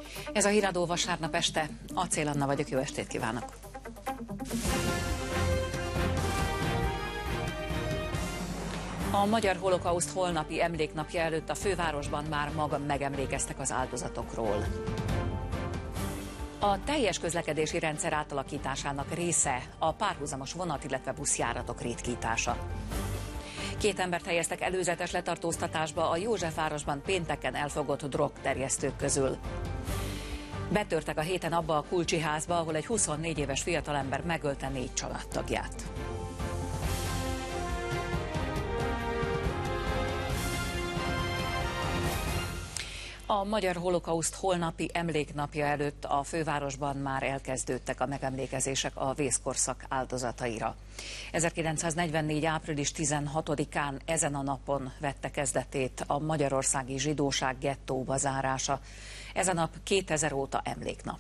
Ez a Híradó vasárnap este. Acél Anna vagyok, jó estét kívánok! A Magyar Holokauszt holnapi emléknapja előtt a fővárosban már megemlékeztek az áldozatokról. A teljes közlekedési rendszer átalakításának része a párhuzamos vonat, illetve buszjáratok ritkítása. 2 embert helyeztek előzetes letartóztatásba a Józsefvárosban pénteken elfogott drogterjesztők közül. Betörtek a héten abba a Kulcsi házba, ahol egy 24 éves fiatalember megölte 4 családtagját. A Magyar Holokauszt holnapi emléknapja előtt a fővárosban már elkezdődtek a megemlékezések a vészkorszak áldozataira. 1944. április 16-án ezen a napon vette kezdetét a magyarországi zsidóság gettóba zárása. Ez a nap 2000 óta emléknap.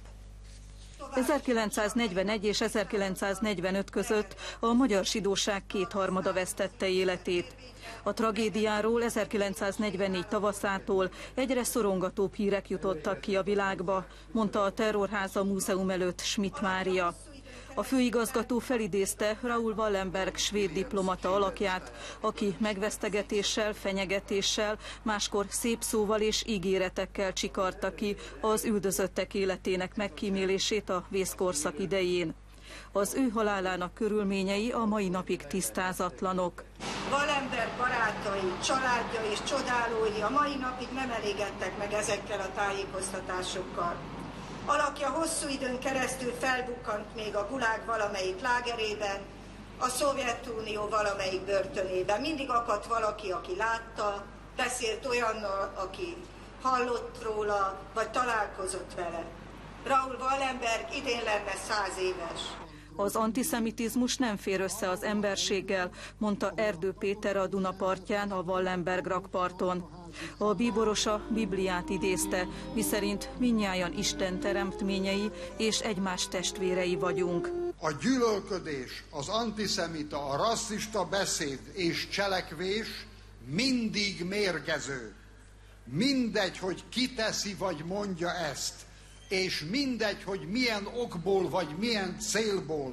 1941 és 1945 között a magyar zsidóság 2/3 vesztette életét. A tragédiáról 1944 tavaszától egyre szorongatóbb hírek jutottak ki a világba, mondta a Terrorháza Múzeum előtt Schmidt Mária. A főigazgató felidézte Raoul Wallenberg svéd diplomata alakját, aki megvesztegetéssel, fenyegetéssel, máskor szép szóval és ígéretekkel csikarta ki az üldözöttek életének megkímélését a vészkorszak idején. Az ő halálának körülményei a mai napig tisztázatlanok. Wallenberg barátai, családja és csodálói a mai napig nem elégedtek meg ezekkel a tájékoztatásokkal. Alakja hosszú időn keresztül felbukkant még a Gulág valamelyik lágerében, a Szovjetunió valamelyik börtönében. Mindig akadt valaki, aki látta, beszélt olyannal, aki hallott róla, vagy találkozott vele. Raoul Wallenberg idén lenne 100 éves. Az antiszemitizmus nem fér össze az emberséggel, mondta Erdő Péter a Duna partján, a Wallenberg rakparton. A bíboros a Bibliát idézte, miszerint mindnyájan Isten teremtményei és egymás testvérei vagyunk. A gyűlölködés, az antiszemita, a rasszista beszéd és cselekvés mindig mérgező. Mindegy, hogy ki teszi vagy mondja ezt, és mindegy, hogy milyen okból vagy milyen célból,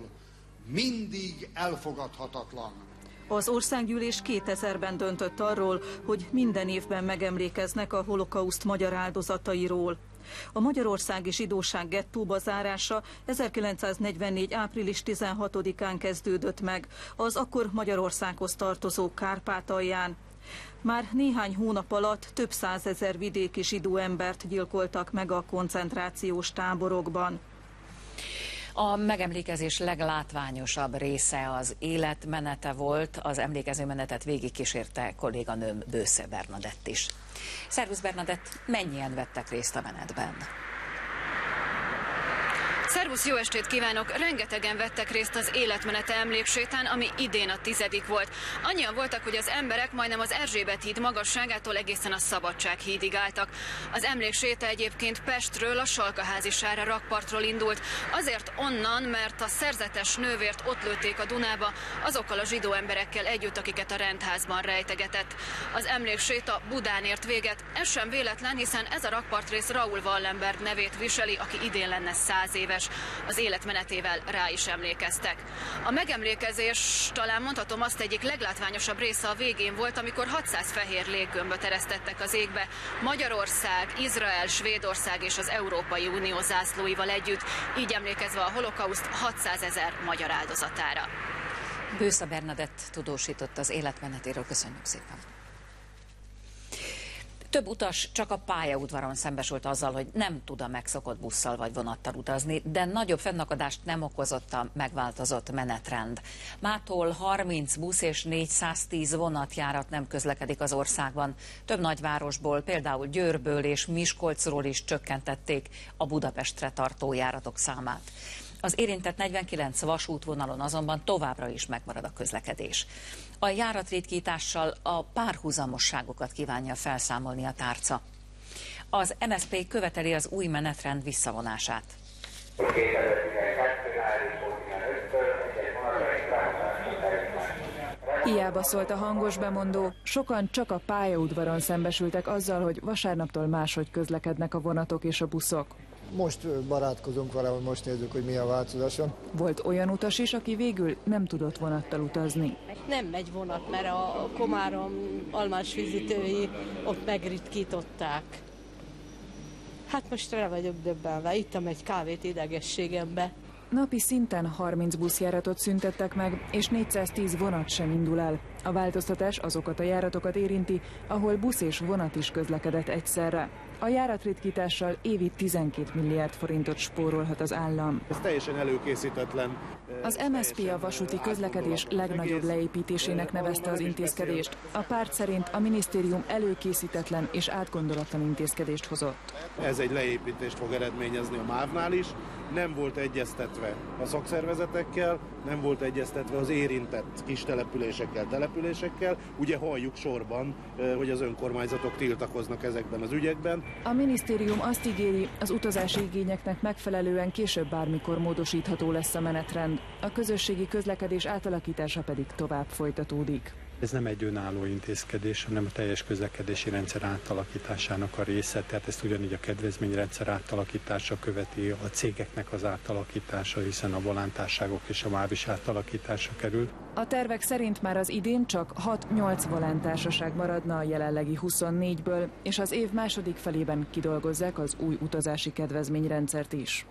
mindig elfogadhatatlan. Az országgyűlés 2000-ben döntött arról, hogy minden évben megemlékeznek a holokauszt magyar áldozatairól. A magyarországi zsidóság gettóba zárása 1944. április 16-án kezdődött meg, az akkor Magyarországhoz tartozó Kárpátalján. Már néhány hónap alatt több százezer vidéki zsidó embert gyilkoltak meg a koncentrációs táborokban. A megemlékezés leglátványosabb része az életmenete volt, az emlékezőmenetet végigkísérte kolléganőm Bősze Bernadett is. Szervusz Bernadett, mennyien vettek részt a menetben? Szervusz, jó estét kívánok! Rengetegen vettek részt az életmenete emléksétán, ami idén a 10. volt. Annyian voltak, hogy az emberek majdnem az Erzsébet híd magasságától egészen a Szabadság hídig álltak. Az emlékséta egyébként Pestről, a Salkaházisára rakpartról indult. Azért onnan, mert a szerzetes nővért ott lőtték a Dunába, azokkal a zsidó emberekkel együtt, akiket a rendházban rejtegetett. Az emlékséta Budán ért véget. Ez sem véletlen, hiszen ez a rakpartrész Raoul Wallenberg nevét viseli, aki idén lenne 100 éves. Az életmenetével rá is emlékeztek. A megemlékezés, talán mondhatom azt, egyik leglátványosabb része a végén volt, amikor 600 fehér léggömböt eresztettek az égbe, Magyarország, Izrael, Svédország és az Európai Unió zászlóival együtt, így emlékezve a holokauszt 600 000 magyar áldozatára. Bősze Bernadett tudósított az életmenetéről, köszönjük szépen. Több utas csak a pályaudvaron szembesült azzal, hogy nem tud a megszokott busszal vagy vonattal utazni, de nagyobb fennakadást nem okozott a megváltozott menetrend. Mától 30 busz és 410 vonatjárat nem közlekedik az országban. Több nagyvárosból, például Győrből és Miskolcról is csökkentették a Budapestre tartó járatok számát. Az érintett 49 vasútvonalon azonban továbbra is megmarad a közlekedés. A járatritkítással a párhuzamosságokat kívánja felszámolni a tárca. Az MSZP követeli az új menetrend visszavonását. Hiába szólt a hangos bemondó, sokan csak a pályaudvaron szembesültek azzal, hogy vasárnaptól máshogy közlekednek a vonatok és a buszok. Most barátkozunk vele, hogy most nézzük, hogy mi a változása. Volt olyan utas is, aki végül nem tudott vonattal utazni. Nem megy vonat, mert a Komárom almás vízítői ott megritkították. Hát most rá vagyok döbbenve, ittam egy kávét idegességembe. Napi szinten 30 buszjáratot szüntettek meg, és 410 vonat sem indul el. A változtatás azokat a járatokat érinti, ahol busz és vonat is közlekedett egyszerre. A járatritkítással évi 12 milliárd forintot spórolhat az állam. Ez teljesen előkészítetlen. Az MSZP a vasúti közlekedés legnagyobb leépítésének nevezte az intézkedést. A párt szerint a minisztérium előkészítetlen és átgondolatlan intézkedést hozott. Ez egy leépítést fog eredményezni a MÁV-nál is. Nem volt egyeztetve a szakszervezetekkel, nem volt egyeztetve az érintett kis településekkel. Ugye halljuk sorban, hogy az önkormányzatok tiltakoznak ezekben az ügyekben. A minisztérium azt ígéri, az utazási igényeknek megfelelően később bármikor módosítható lesz a menetrend. A közösségi közlekedés átalakítása pedig tovább folytatódik. Ez nem egy önálló intézkedés, hanem a teljes közlekedési rendszer átalakításának a része, tehát ezt ugyanígy a kedvezményrendszer átalakítása követi, a cégeknek az átalakítása, hiszen a volántárságok és a MÁV is átalakításra kerül. A tervek szerint már az idén csak 6-8 volántársaság maradna a jelenlegi 24-ből, és az év második felében kidolgozzák az új utazási kedvezményrendszert is.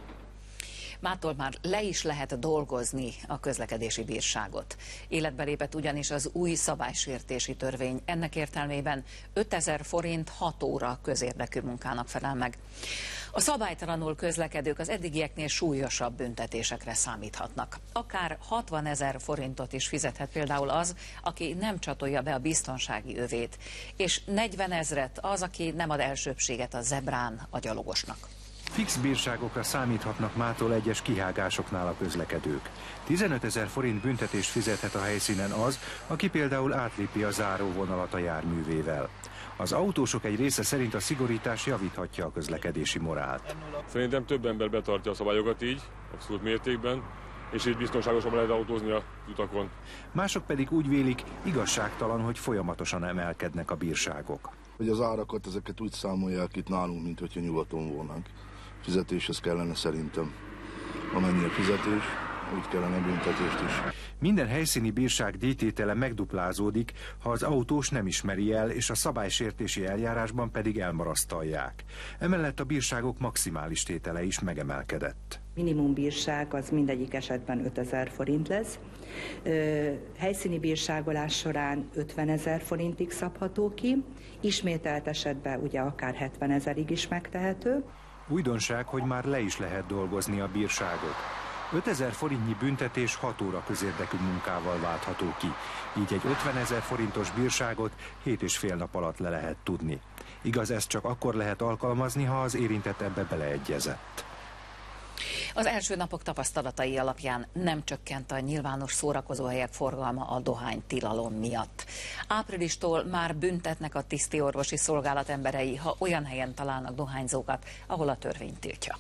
Mától már le is lehet dolgozni a közlekedési bírságot. Életbe lépett ugyanis az új szabálysértési törvény. Ennek értelmében 5000 forint 6 óra közérdekű munkának felel meg. A szabálytalanul közlekedők az eddigieknél súlyosabb büntetésekre számíthatnak. Akár 60 000 forintot is fizethet például az, aki nem csatolja be a biztonsági övét, és 40 000 az, aki nem ad elsőbbséget a zebrán a gyalogosnak. Fix bírságokra számíthatnak mától egyes kihágásoknál a közlekedők. 15 000 forint büntetést fizethet a helyszínen az, aki például átlépi a záróvonalat a járművével. Az autósok egy része szerint a szigorítás javíthatja a közlekedési morált. Szerintem több ember betartja a szabályokat így, abszolút mértékben, és így biztonságosan lehet autózni a utakon. Mások pedig úgy vélik, igazságtalan, hogy folyamatosan emelkednek a bírságok. Hogy az árakat, ezeket úgy számolják itt nálunk, mint hogyha nyugaton volnánk. Fizetéshez kellene szerintem. Amennyi a fizetés, úgy kellene büntetést is. Minden helyszíni bírság díjtétele megduplázódik, ha az autós nem ismeri el, és a szabálysértési eljárásban pedig elmarasztalják. Emellett a bírságok maximális tétele is megemelkedett. Minimumbírság az mindegyik esetben 5000 forint lesz. Helyszíni bírságolás során 50 000 forintig szabható ki, ismételt esetben ugye akár 70 000-ig is megtehető. Újdonság, hogy már le is lehet dolgozni a bírságot. 5000 forintnyi büntetés 6 óra közérdekű munkával váltható ki. Így egy 50 000 forintos bírságot 7,5 nap alatt le lehet tudni. Igaz, ezt csak akkor lehet alkalmazni, ha az érintett ebbe beleegyezett. Az első napok tapasztalatai alapján nem csökkent a nyilvános szórakozóhelyek forgalma a dohánytilalom miatt. Áprilistól már büntetnek a tisztiorvosi szolgálat emberei, ha olyan helyen találnak dohányzókat, ahol a törvény tiltja.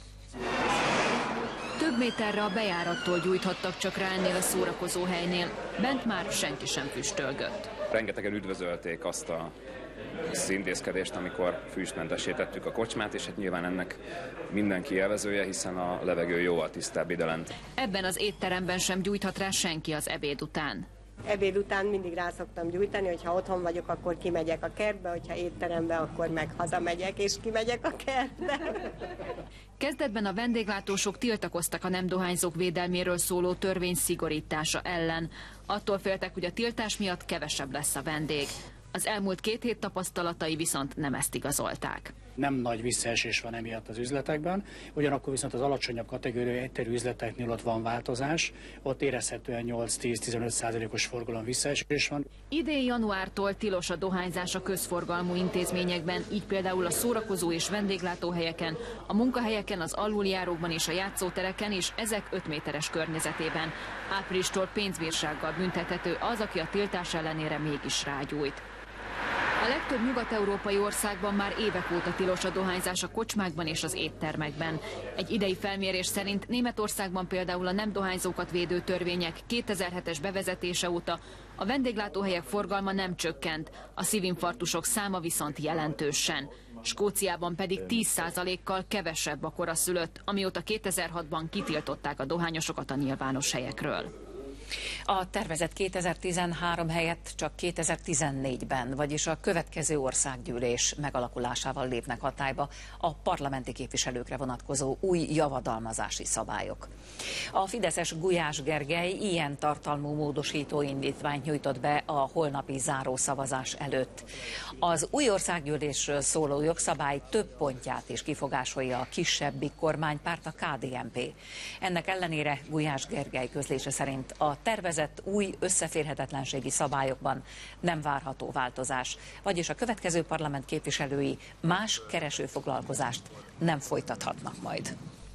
Több méterre a bejárattól gyújthattak csak rá ennél a szórakozóhelynél. Bent már senki sem füstölgött. Rengetegen üdvözölték azt az intézkedést, amikor füstmentesítettük a kocsmát, és hát nyilván ennek mindenki élvezője, hiszen a levegő jóval tisztább idelent. Ebben az étteremben sem gyújthat rá senki az ebéd után. Ebéd után mindig rá szoktam gyújtani, hogyha otthon vagyok, akkor kimegyek a kertbe, hogyha étterembe, akkor meg hazamegyek és kimegyek a kertbe. Kezdetben a vendéglátósok tiltakoztak a nem dohányzók védelméről szóló törvény szigorítása ellen. Attól féltek, hogy a tiltás miatt kevesebb lesz a vendég. Az elmúlt 2 hét tapasztalatai viszont nem ezt igazolták. Nem nagy visszaesés van emiatt az üzletekben, ugyanakkor viszont az alacsonyabb kategóriai egyterű üzleteknél ott van változás, ott érezhetően 8-10-15%-os forgalom visszaesés van. Idén januártól tilos a dohányzás a közforgalmú intézményekben, így például a szórakozó és vendéglátóhelyeken, a munkahelyeken, az aluljárókban és a játszótereken, és ezek 5 méteres környezetében. Áprilistól pénzbírsággal büntethető az, aki a tiltás ellenére mégis rágyújt. A legtöbb nyugat-európai országban már évek óta tilos a dohányzás a kocsmákban és az éttermekben. Egy idei felmérés szerint Németországban például a nem dohányzókat védő törvények 2007-es bevezetése óta a vendéglátóhelyek forgalma nem csökkent, a szívinfarktusok száma viszont jelentősen. Skóciában pedig 10%-kal kevesebb a koraszülött, amióta 2006-ban kitiltották a dohányosokat a nyilvános helyekről. A tervezett 2013 helyett csak 2014-ben, vagyis a következő országgyűlés megalakulásával lépnek hatályba a parlamenti képviselőkre vonatkozó új javadalmazási szabályok. A fideszes Gulyás Gergely ilyen tartalmú módosító indítványt nyújtott be a holnapi zárószavazás előtt. Az új országgyűlésről szóló jogszabály több pontját is kifogásolja a kisebbik kormánypárt, a KDNP. Ennek ellenére Gulyás Gergely közlése szerint a tervezett új összeférhetetlenségi szabályokban nem várható változás, vagyis a következő parlament képviselői más keresőfoglalkozást nem folytathatnak majd.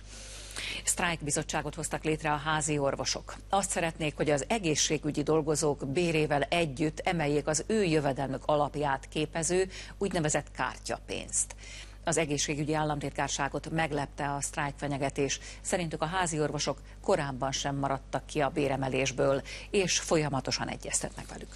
Sztrájkbizottságot hoztak létre a házi orvosok. Azt szeretnék, hogy az egészségügyi dolgozók bérével együtt emeljék az ő jövedelmük alapját képező úgynevezett kártyapénzt. Az egészségügyi államtitkárságot meglepte a sztrájkfenyegetés. Szerintük a házi orvosok korábban sem maradtak ki a béremelésből, és folyamatosan egyeztetnek velük.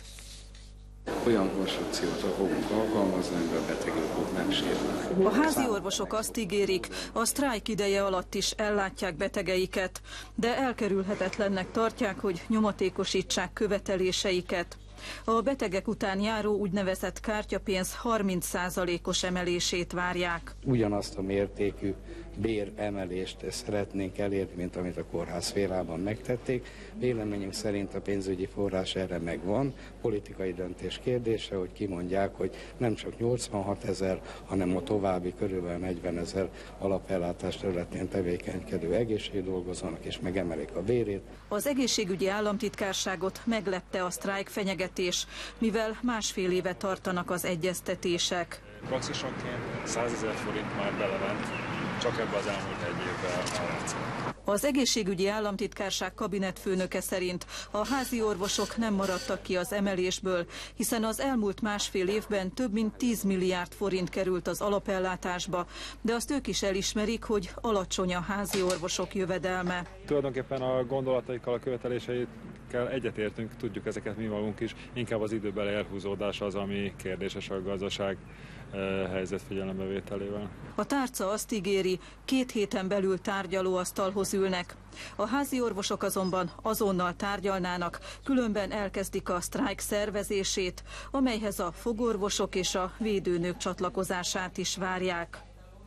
Olyan konstrukciót fogunk alkalmazni, amiben a betegek nem sérülnek. A házi orvosok azt ígérik, a sztrájk ideje alatt is ellátják betegeiket, de elkerülhetetlennek tartják, hogy nyomatékosítsák követeléseiket. A betegek után járó úgynevezett kártyapénz 30%-os emelését várják. Ugyanazt a mértékű béremelést szeretnénk elérni, mint amit a kórház félában megtették. Véleményünk szerint a pénzügyi forrás erre megvan. Politikai döntés kérdése, hogy kimondják, hogy nem csak 86 000, hanem a további körülbelül 40 000 alapellátás területén tevékenykedő egészségdolgozónak is megemelik a bérét. Az egészségügyi államtitkárságot meglepte a sztrájk fenyegetés, mivel másfél éve tartanak az egyeztetések. Praxisonként 100 000 forint már belement, csak ebbe az elmúlt egy évben a rendszer. Az egészségügyi államtitkárság kabinetfőnöke szerint a házi orvosok nem maradtak ki az emelésből, hiszen az elmúlt másfél évben több mint 10 milliárd forint került az alapellátásba, de azt ők is elismerik, hogy alacsony a házi orvosok jövedelme. Tulajdonképpen a gondolataikkal, a követeléseikkel egyetértünk, tudjuk ezeket mi magunk is, inkább az időbeli elhúzódás az, ami kérdéses a gazdaság helyzet figyelembevételével. A tárca azt ígéri, 2 héten belül tárgyalóasztalhoz ülnek. A házi orvosok azonban azonnal tárgyalnának, különben elkezdik a sztrájk szervezését, amelyhez a fogorvosok és a védőnők csatlakozását is várják.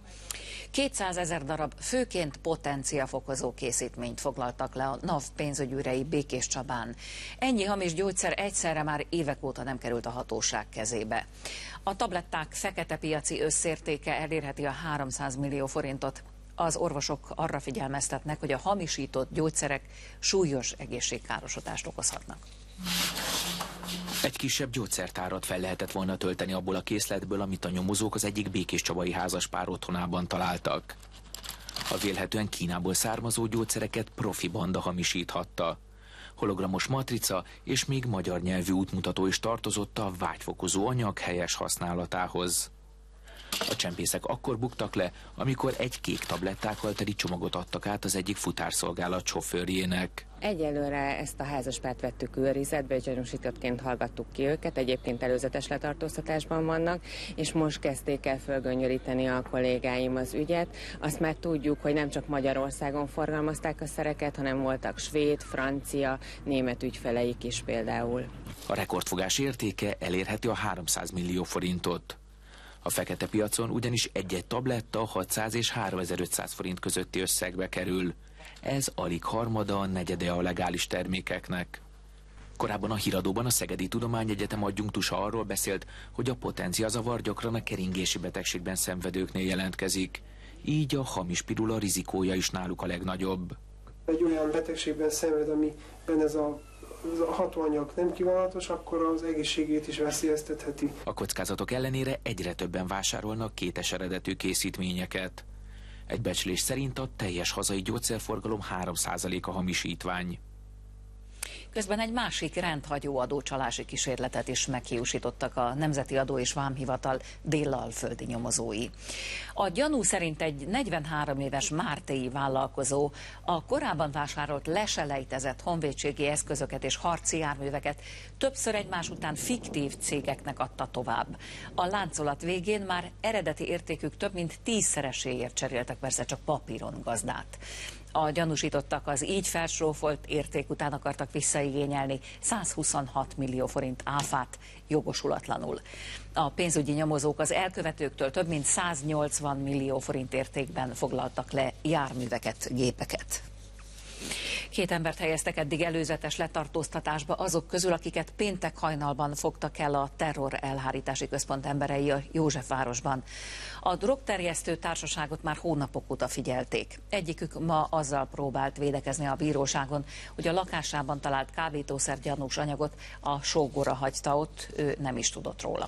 200 000 darab főként potenciafokozó készítményt foglaltak le a NAV pénzügyűrei Békéscsabán. Ennyi hamis gyógyszer egyszerre már évek óta nem került a hatóság kezébe. A tabletták fekete piaci összértéke elérheti a 300 millió forintot. Az orvosok arra figyelmeztetnek, hogy a hamisított gyógyszerek súlyos egészségkárosodást okozhatnak. Egy kisebb gyógyszertárat fel lehetett volna tölteni abból a készletből, amit a nyomozók az egyik békéscsabai házaspár otthonában találtak. A vélhetően Kínából származó gyógyszereket profi banda hamisíthatta. Hologramos matrica és még magyar nyelvű útmutató is tartozott a vágyfokozó anyag helyes használatához. A csempészek akkor buktak le, amikor egy kék tablettákkal teli csomagot adtak át az egyik futárszolgálat sofőrjének. Egyelőre ezt a házaspárt vettük őrizetbe, és gyanúsítottként hallgattuk ki őket, egyébként előzetes letartóztatásban vannak, és most kezdték el fölgöngyölíteni a kollégáim az ügyet. Azt már tudjuk, hogy nem csak Magyarországon forgalmazták a szereket, hanem voltak svéd, francia, német ügyfeleik is például. A rekordfogás értéke elérheti a 300 millió forintot. A fekete piacon ugyanis egy-egy tabletta 600 és 3500 forint közötti összegbe kerül. Ez alig harmada, a negyede a legális termékeknek. Korábban a Híradóban a Szegedi Tudományegyetem adjunktusa arról beszélt, hogy a potenciazavar gyakran a keringési betegségben szenvedőknél jelentkezik. Így a hamis pirula rizikója is náluk a legnagyobb. Egy olyan betegségben szenved, amiben ez a hatóanyag nem kívánatos, akkor az egészségét is veszélyeztetheti. A kockázatok ellenére egyre többen vásárolnak kétes eredetű készítményeket. Egy becslés szerint a teljes hazai gyógyszerforgalom 3%-a hamisítvány. Közben egy másik rendhagyó adócsalási kísérletet is meghiúsítottak a Nemzeti Adó és Vámhivatal délalföldi nyomozói. A gyanú szerint egy 43 éves mártéi vállalkozó a korábban vásárolt leselejtezett honvédségi eszközöket és harci járműveket többször egymás után fiktív cégeknek adta tovább. A láncolat végén már eredeti értékük több mint 10-szereséért cseréltek persze csak papíron gazdát. A gyanúsítottak az így felsrófolt érték után akartak visszaigényelni 126 millió forint áfát jogosulatlanul. A pénzügyi nyomozók az elkövetőktől több mint 180 millió forint értékben foglaltak le járműveket, gépeket. 2 embert helyeztek eddig előzetes letartóztatásba azok közül, akiket péntek hajnalban fogtak el a terror elhárítási központ emberei a Józsefvárosban. A drogterjesztő társaságot már hónapok óta figyelték. Egyikük ma azzal próbált védekezni a bíróságon, hogy a lakásában talált kábítószer gyanús anyagot a sógora hagyta ott, ő nem is tudott róla.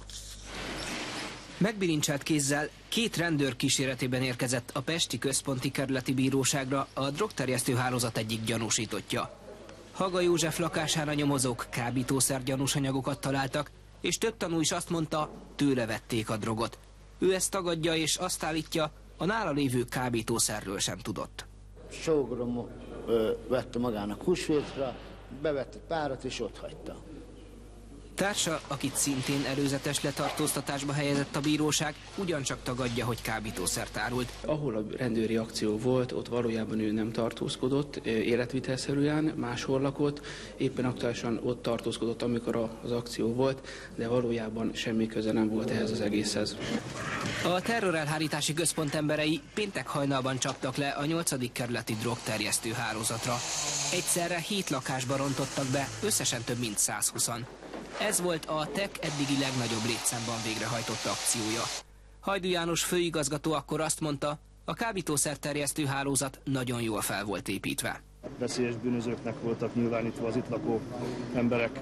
Megbilincselt kézzel 2 rendőr kíséretében érkezett a Pesti Központi Kerületi Bíróságra a drogterjesztő hálózat egyik gyanúsítottja. Haga József lakásán a nyomozók kábítószer gyanús anyagokat találtak, és több tanú is azt mondta, tőle vették a drogot. Ő ezt tagadja, és azt állítja, a nála lévő kábítószerről sem tudott. Sógorom vette magának húsvétra, bevett egy párat, és ott hagyta. Társa, akit szintén előzetes letartóztatásba helyezett a bíróság, ugyancsak tagadja, hogy kábítószert árult. Ahol a rendőri akció volt, ott valójában ő nem tartózkodott életvitelszerűen, máshol lakott, éppen aktuálisan ott tartózkodott, amikor az akció volt, de valójában semmi köze nem volt ehhez az egészhez. A terrorelhárítási központ emberei péntek hajnalban csaptak le a 8. kerületi drogterjesztő hálózatra. Egyszerre 7 lakásba rontottak be, összesen több mint 120-an. Ez volt a TEK eddigi legnagyobb létszámban végrehajtott akciója. Hajdú János főigazgató akkor azt mondta, a kábítószerterjesztő hálózat nagyon jól fel volt építve. Veszélyes bűnözőknek voltak nyilvánítva az itt lakó emberek,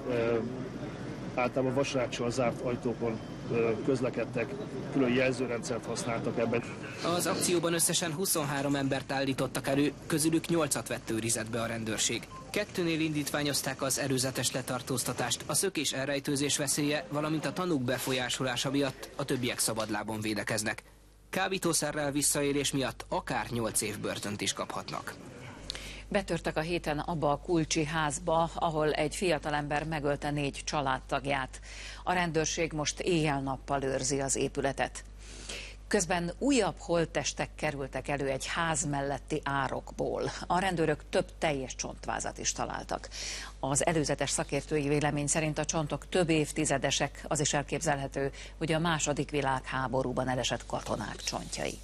általában vasráccsal zárt ajtókon közlekedtek, külön jelzőrendszert használtak ebben. Az akcióban összesen 23 embert állítottak elő, közülük 8-at vett őrizetbe a rendőrség. 2-nél indítványozták az előzetes letartóztatást, a szökés elrejtőzés veszélye, valamint a tanúk befolyásolása miatt a többiek szabadlábon védekeznek. Kábítószerrel visszaélés miatt akár 8 év börtönt is kaphatnak. Betörtek a héten abba a Kulcsi házba, ahol egy fiatalember megölte 4 családtagját. A rendőrség most éjjel-nappal őrzi az épületet. Közben újabb holttestek kerültek elő egy ház melletti árokból. A rendőrök több teljes csontvázat is találtak. Az előzetes szakértői vélemény szerint a csontok több évtizedesek, az is elképzelhető, hogy a II. Világháborúban elesett katonák csontjai.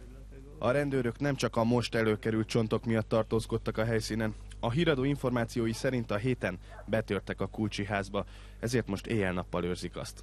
A rendőrök nem csak a most előkerült csontok miatt tartózkodtak a helyszínen. A híradó információi szerint a héten betörtek a Kulcsi házba, ezért most éjjel-nappal őrzik azt.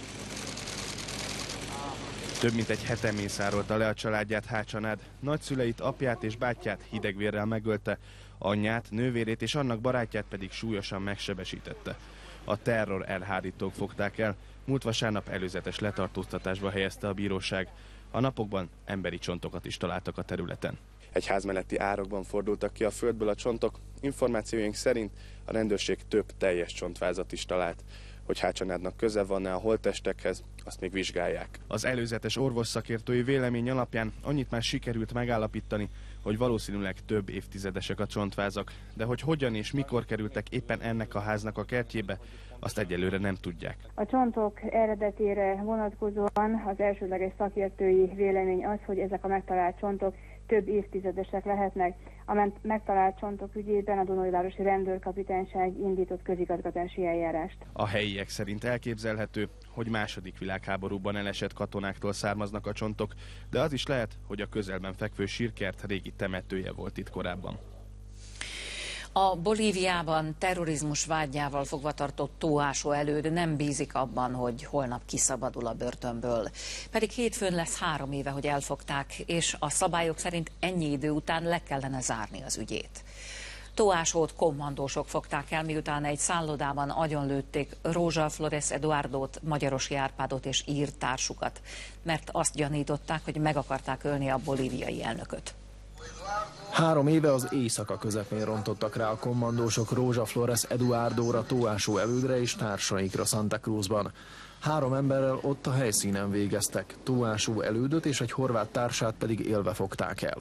Több mint egy hete mészárolta le a családját Hácsanád. Nagyszüleit, apját és bátyját hidegvérrel megölte, anyját, nővérét és annak barátját pedig súlyosan megsebesítette. A terror elhárítók fogták el, múlt vasárnap előzetes letartóztatásba helyezte a bíróság. A napokban emberi csontokat is találtak a területen. Egy ház melletti árokban fordultak ki a földből a csontok. Információink szerint a rendőrség több teljes csontvázat is talált. Hogy Hácsanádnak köze van-e a holttestekhez, azt még vizsgálják. Az előzetes orvosszakértői vélemény alapján annyit már sikerült megállapítani, hogy valószínűleg több évtizedesek a csontvázak, de hogy hogyan és mikor kerültek éppen ennek a háznak a kertjébe, azt egyelőre nem tudják. A csontok eredetére vonatkozóan az elsődleges szakértői vélemény az, hogy ezek a megtalált csontok több évtizedesek lehetnek. A megtalált csontok ügyében a Dunajvárosi Rendőrkapitányság indított közigazgatási eljárást. A helyiek szerint elképzelhető, hogy II. Világháborúban elesett katonáktól származnak a csontok, de az is lehet, hogy a közelben fekvő sírkert régi temetője volt itt korábban. A Bolíviában terrorizmus vádjával fogvatartott Tóásó Előd nem bízik abban, hogy holnap kiszabadul a börtönből. Pedig hétfőn lesz 3 éve, hogy elfogták, és a szabályok szerint ennyi idő után le kellene zárni az ügyét. Tóásót kommandósok fogták el, miután egy szállodában agyonlőtték Rózsa Flores Eduardót, Magyarosi Árpádot és ír társukat, mert azt gyanították, hogy meg akarták ölni a bolíviai elnököt. 3 éve az éjszaka közepén rontottak rá a kommandósok Rózsa Flores Eduardóra, Tóásó Elődre és társaikra Santa Cruzban. 3 emberrel ott a helyszínen végeztek, Tóásó Elődöt és egy horvát társát pedig élve fogták el.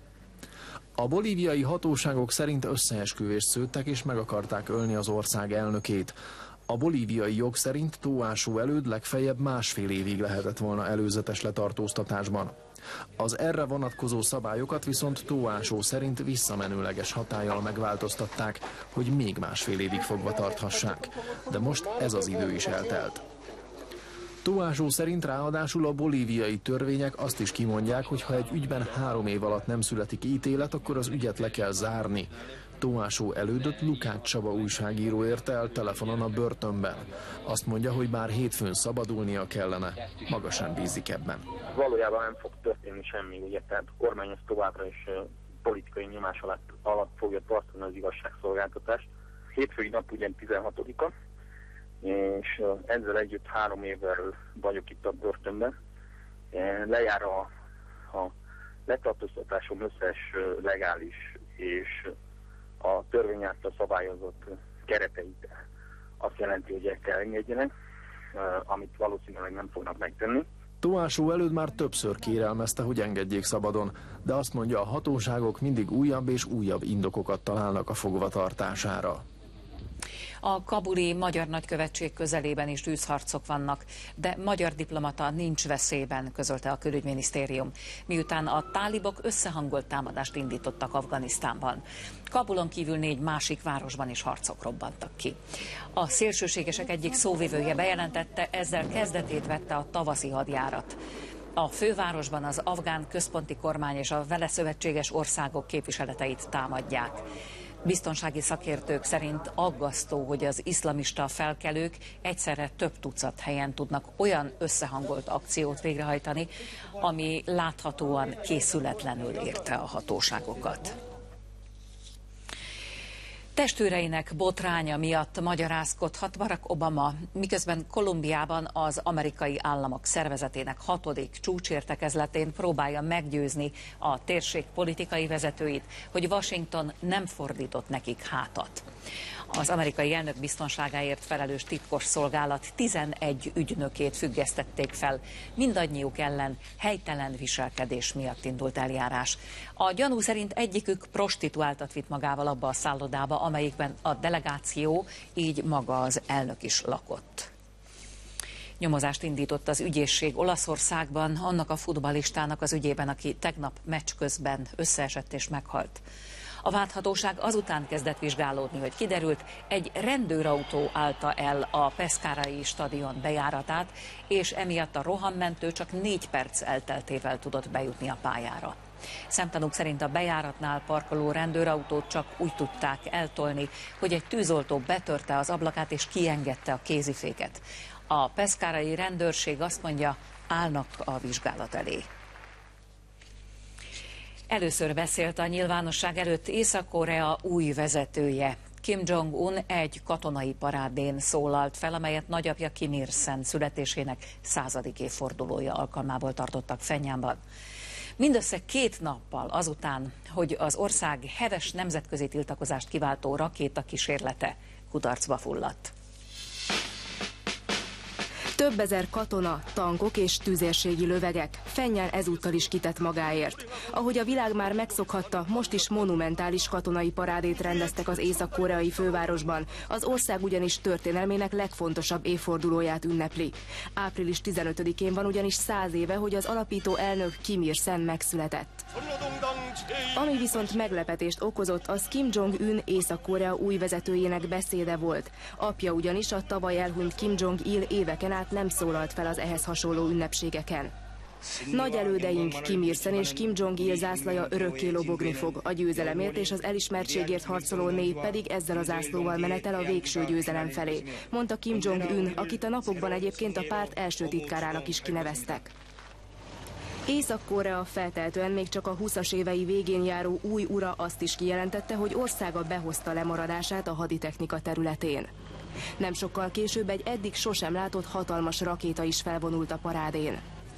A bolíviai hatóságok szerint összeesküvést szőttek és meg akarták ölni az ország elnökét. A bolíviai jog szerint Tóásó Előd legfeljebb 1,5 évig lehetett volna előzetes letartóztatásban. Az erre vonatkozó szabályokat viszont Tóásó szerint visszamenőleges hatállyal megváltoztatták, hogy még 1,5 évig fogva tarthassák. De most ez az idő is eltelt. Tóásó szerint ráadásul a bolíviai törvények azt is kimondják, hogy ha egy ügyben 3 év alatt nem születik ítélet, akkor az ügyet le kell zárni. Tóásó Elődöt Lukács Csaba újságíró érte el telefonon a börtönben. Azt mondja, hogy bár hétfőn szabadulnia kellene, maga sem bízik ebben. Valójában nem fog történni semmi, ugye, tehát a kormány ezt továbbra is politikai nyomás alatt fogja tartani az igazságszolgáltatást. Hétfői nap ugye 16-a, és ezzel együtt 3 évvel vagyok itt a börtönben. Lejár a letartóztatásom összes legális és a törvény által szabályozott kereteit. Azt jelenti, hogy el kell engedjenek, amit valószínűleg nem fognak megtenni. Tóásó Előd már többször kérelmezte, hogy engedjék szabadon, de azt mondja, a hatóságok mindig újabb és újabb indokokat találnak a fogvatartására. A kabuli magyar nagykövetség közelében is tűzharcok vannak, de magyar diplomata nincs veszélyben, közölte a külügyminisztérium, miután a tálibok összehangolt támadást indítottak Afganisztánban. Kabulon kívül 4 másik városban is harcok robbantak ki. A szélsőségesek egyik szóvivője bejelentette, ezzel kezdetét vette a tavaszi hadjárat. A fővárosban az afgán központi kormány és a vele szövetséges országok képviseleteit támadják. Biztonsági szakértők szerint aggasztó, hogy az iszlamista felkelők egyszerre több tucat helyen tudnak olyan összehangolt akciót végrehajtani, ami láthatóan készületlenül érte a hatóságokat. Testőreinek botránya miatt magyarázkodhat Barack Obama, miközben Kolumbiában az Amerikai Államok Szervezetének 6. csúcsértekezletén próbálja meggyőzni a térség politikai vezetőit, hogy Washington nem fordított nekik hátat. Az amerikai elnök biztonságáért felelős titkos szolgálat 11 ügynökét függesztették fel. Mindannyiuk ellen helytelen viselkedés miatt indult eljárás. A gyanú szerint egyikük prostituáltat vitt magával abba a szállodába, amelyikben a delegáció, így maga az elnök is lakott. Nyomozást indított az ügyészség Olaszországban annak a futballistának az ügyében, aki tegnap meccs közben összeesett és meghalt. A vádhatóság azután kezdett vizsgálódni, hogy kiderült, egy rendőrautó állta el a Pescarai stadion bejáratát, és emiatt a rohammentő csak 4 perc elteltével tudott bejutni a pályára. Szemtanúk szerint a bejáratnál parkoló rendőrautót csak úgy tudták eltolni, hogy egy tűzoltó betörte az ablakát és kiengedte a kéziféket. A Pescarai rendőrség azt mondja, állnak a vizsgálat elé. Először beszélt a nyilvánosság előtt Észak-Korea új vezetője. Kim Jong-un egy katonai parádén szólalt fel, amelyet nagyapja Kim Il-sen születésének 100. évfordulója alkalmából tartottak Phenjanban. Mindössze 2 nappal azután, hogy az ország heves nemzetközi tiltakozást kiváltó rakétakísérlete kudarcba fulladt. Több ezer katona, tankok és tüzérségi lövegek. Phenjan ezúttal is kitett magáért. Ahogy a világ már megszokhatta, most is monumentális katonai parádét rendeztek az észak-koreai fővárosban. Az ország ugyanis történelmének legfontosabb évfordulóját ünnepli. Április 15-én van ugyanis 100 éve, hogy az alapító elnök Kim Il-sen megszületett. Ami viszont meglepetést okozott, az Kim Jong-un Észak-Korea új vezetőjének beszéde volt. Apja ugyanis, a tavaly elhunyt Kim Jong-il éveken át nem szólalt fel az ehhez hasonló ünnepségeken. Nagy elődeink Kim Il-sen és Kim Jong-il zászlaja örökké lobogni fog. A győzelemért és az elismertségért harcoló nép pedig ezzel a zászlóval menetel a végső győzelem felé, mondta Kim Jong-un, akit a napokban egyébként a párt első titkárának is kineveztek. Észak-Korea feltehetően még csak a 20-as évei végén járó új ura azt is kijelentette, hogy országa behozta lemaradását a haditechnika területén. Nem sokkal később egy eddig sosem látott hatalmas rakéta is felvonult a parádén.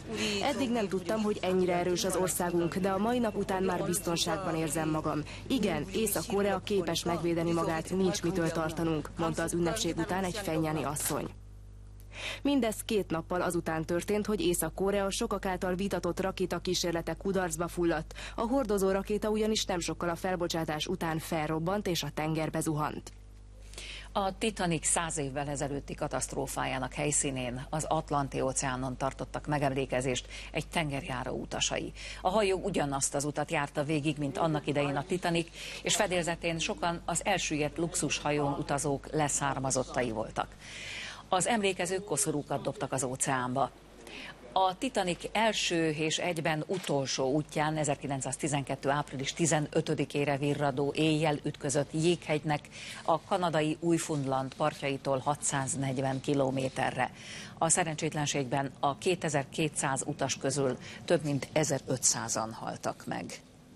Eddig nem tudtam, hogy ennyire erős az országunk, de a mai nap után már biztonságban érzem magam. Igen, Észak-Korea képes megvédeni magát, nincs mitől tartanunk, mondta az ünnepség után egy fennyáni asszony. Mindez 2 nappal azután történt, hogy Észak-Korea sokak által vitatott rakétakísérlete kudarcba fulladt. A hordozó rakéta ugyanis nem sokkal a felbocsátás után felrobbant és a tengerbe zuhant. A Titanic 100 évvel ezelőtti katasztrófájának helyszínén, az Atlanti-óceánon tartottak megemlékezést egy tengerjáró utasai. A hajó ugyanazt az utat járta végig, mint annak idején a Titanic, és fedélzetén sokan az elsüllyedt luxushajón utazók leszármazottai voltak. Az emlékezők koszorúkat dobtak az óceánba. A Titanic első és egyben utolsó útján 1912. április 15-ére virradó éjjel ütközött jéghegynek a kanadai Új-Fundland partjaitól 640 kilométerre. A szerencsétlenségben a 2200 utas közül több mint 1500-an haltak meg.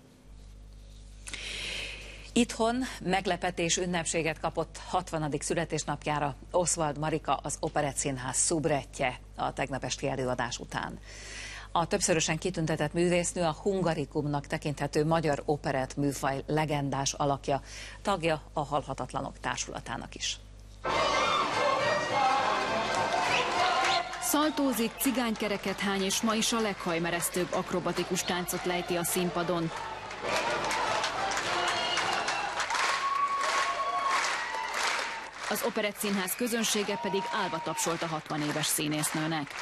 Itthon meglepetés ünnepséget kapott 60. születésnapjára Oswald Marika, az Operettszínház szubrettje a tegnap esti előadás után. A többszörösen kitüntetett művésznő a Hungarikumnak tekinthető magyar operett műfaj legendás alakja, tagja a Halhatatlanok Társulatának is. Szaltózik, cigánykereket hány, és ma is a leghajmeresztőbb akrobatikus táncot lejti a színpadon. Az Operettszínház közönsége pedig állva tapsolt a 60 éves színésznőnek.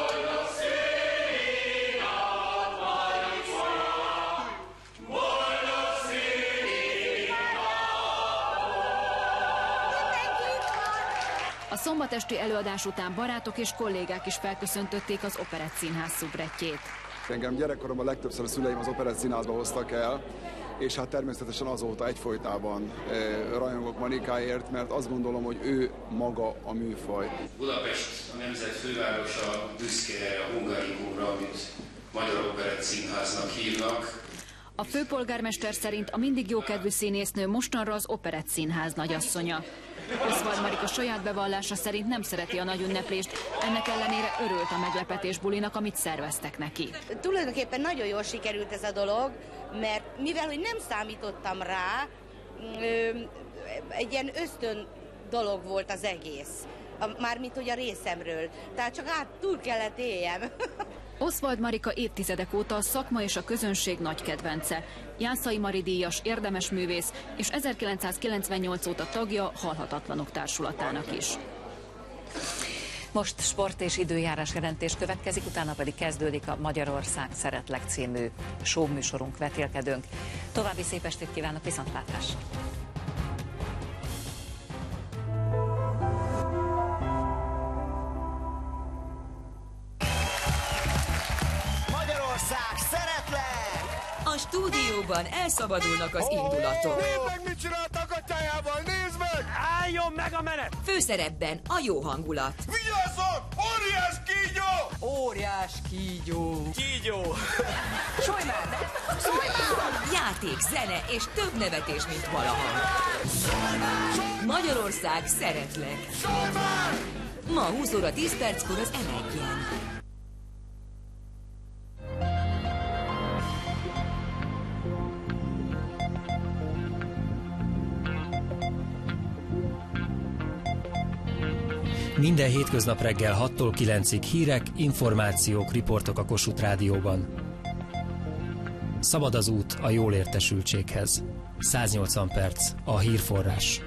A szombatesti előadás után barátok és kollégák is felköszöntötték az Operettszínház szubrettjét. Engem gyerekkoromban legtöbbször a szüleim az Operettszínházba hoztak el, és hát természetesen azóta egyfolytában rajongok Marikáért, mert azt gondolom, hogy ő maga a műfaj. Budapest a nemzet fővárosa, büszke a Hungarikumra, amit Magyar Operettszínháznak hívnak. A főpolgármester szerint a mindig jókedvű színésznő mostanra az Operettszínház nagyasszonya. Oswald Marika saját bevallása szerint nem szereti a nagy ünneplést, ennek ellenére örült a meglepetés bulinak, amit szerveztek neki. Tulajdonképpen nagyon jól sikerült ez a dolog, mert mivel hogy nem számítottam rá, egy ilyen ösztön dolog volt az egész. Mármint hogy a részemről. Tehát csak túl kellett éljem. Oswald Marika évtizedek óta a szakma és a közönség nagy kedvence. Jászai Mari díjas, érdemes művész, és 1998 óta tagja Halhatatlanok Társulatának is. Most sport és időjárás jelentés következik, utána pedig kezdődik a Magyarország Szeretlek című showműsorunk, vetélkedőnk. További szép estét kívánok, viszontlátásra! A stúdióban elszabadulnak az indulatok. Nézd meg, mit csinált a gatyájával, nézd meg! Álljon meg a menet! Főszerepben a jó hangulat. Vigyázzon! Óriás kígyó! Óriás kígyó. Kígyó! Solymár! Játék, zene és több nevetés, mint valaha. Magyarország Szeretlek. Ma 20 óra 10 perckor az M1-en. Minden hétköznap reggel 6-tól 9-ig hírek, információk, riportok a Kossuth Rádióban. Szabad az út a jól értesültséghez. 180 perc a hírforrás.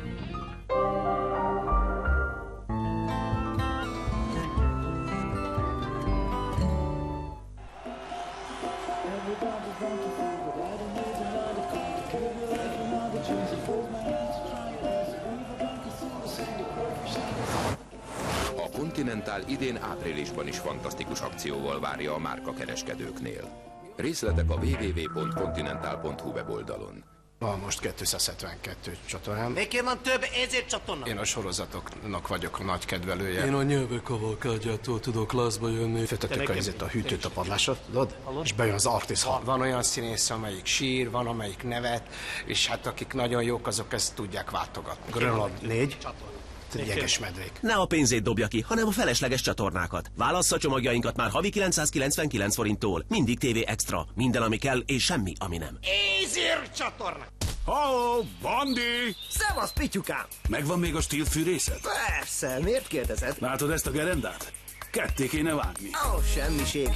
Continental idén áprilisban is fantasztikus akcióval várja a márkakereskedőknél. Részletek a www.continental.hu weboldalon. Van most 272 csatornám. Miért van több ezért csatorna? Én a sorozatoknak vagyok a nagy kedvelője. Én a nyelvek kavalkádjától tudok klaszba jönni. Föltettük a hűtőt, a padlásot, tudod? És bejön az Artis hal. Van olyan színész, amelyik sír, van amelyik nevet, és hát akik nagyon jók, azok ezt tudják váltogatni. Grönland 4. Jeges medvék. Ne a pénzét dobja ki, hanem a felesleges csatornákat. Válassza csomagjainkat már havi 999 forinttól. Mindig TV Extra. Minden, ami kell, és semmi, ami nem. Ézér csatorna! Ho, Bandi! Szevasz, Pityukám! Megvan még a stílfűrészet? Persze, miért kérdezed? Látod ezt a gerendát? Ketté kéne vágni. Ó, semmiség.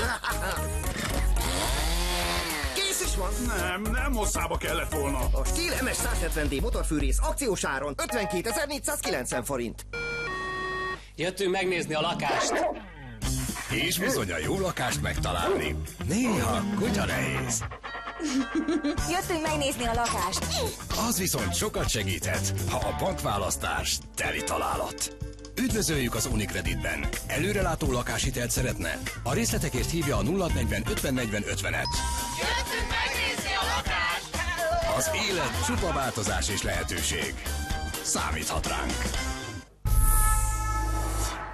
Kész is van? Nem hosszába kellett volna. A Stihl MS 170D motorfűrész akciós áron 52.490 forint. Jöttünk megnézni a lakást. És bizony a jó lakást megtalálni. Néha kutya nehéz. Jöttünk megnézni a lakást. Az viszont sokat segíthet, ha a bankválasztás teli találat. Üdvözöljük az Unicreditben. Előrelátó lakáshitelt szeretne? A részletekért hívja a 0640 50 40 50-et. Jöttünk megnézni a lakást! Az élet csupa változás és lehetőség. Számíthat ránk.